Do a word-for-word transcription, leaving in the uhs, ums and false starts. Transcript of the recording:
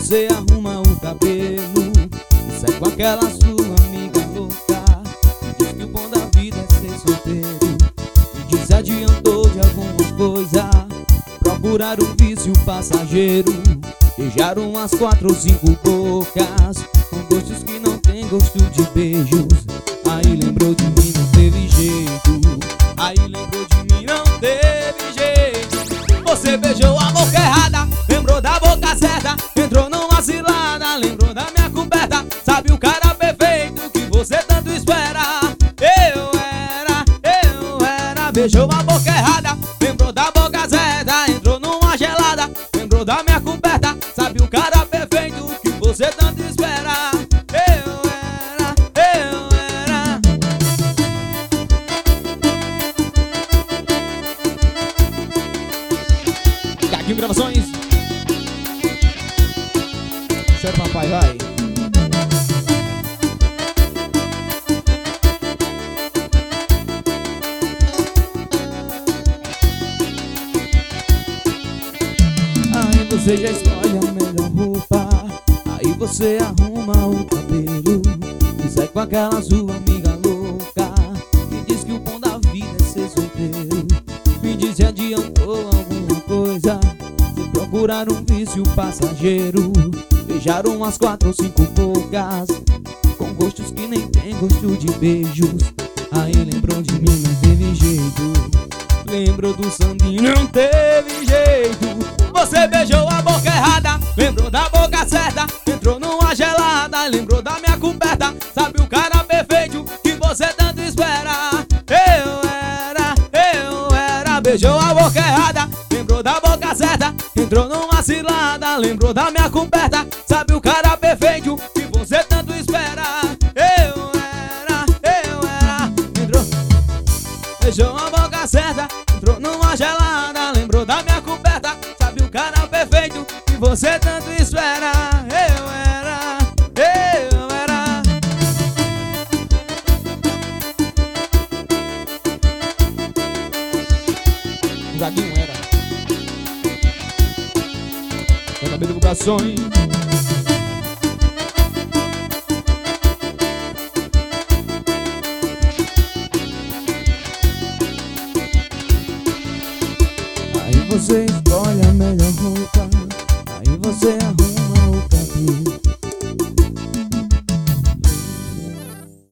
você arruma o cabelo e sai com aquela sua amiga louca. Diz que o bom da vida é ser solteiro, e desadiantou de alguma coisa. Procurar um vício passageiro, beijar umas quatro ou cinco bocas, com gostos que não tem gosto de beijos. Aí lembrou de mim, não teve jeito. Aí lembrou de mim, não teve jeito. Você beijou a boca errada, lembrou da boca certa, entrou numa cilada, lembrou da minha coberta. Sabe o cara perfeito que você tanto espera? Eu era, eu era. Beijou a boca errada, lembrou da boca certa, entrou numa gelada, lembrou da minha coberta. Sabe o cara perfeito que você tanto espera? Eu era, eu era. Gaguinho Gravações. Chora papai, vai. Aí você já escolhe a melhor roupa, aí você arruma o cabelo e sai com aquela sua amiga louca, que diz que o bom da vida é ser solteiro. Me diz se adiantou alguma coisa, se procurar um vício passageiro, beijar umas quatro ou cinco bocas, com gostos que nem tem gosto de beijos. Aí lembrou de mim, não teve jeito. Lembrou do Sandinho, não teve jeito. Você beijou a boca errada, lembrou da boca certa, entrou numa gelada, lembrou da minha coberta. Sabe o cara perfeito que você tanto espera? Eu era, eu era. Beijou a boca errada, lembrou da boca certa, entrou numa cilada, lembrou da minha coberta. Sabe o cara perfeito que você tanto espera? Eu era, eu era. Entrou, beijou a boca certa, entrou numa gelada, lembrou da minha coberta. Sabe o cara perfeito que você tanto espera? Eu era, eu era. O Gaguinho era. J B Divulgações. Aí você escolhe a melhor roupa, aí você arruma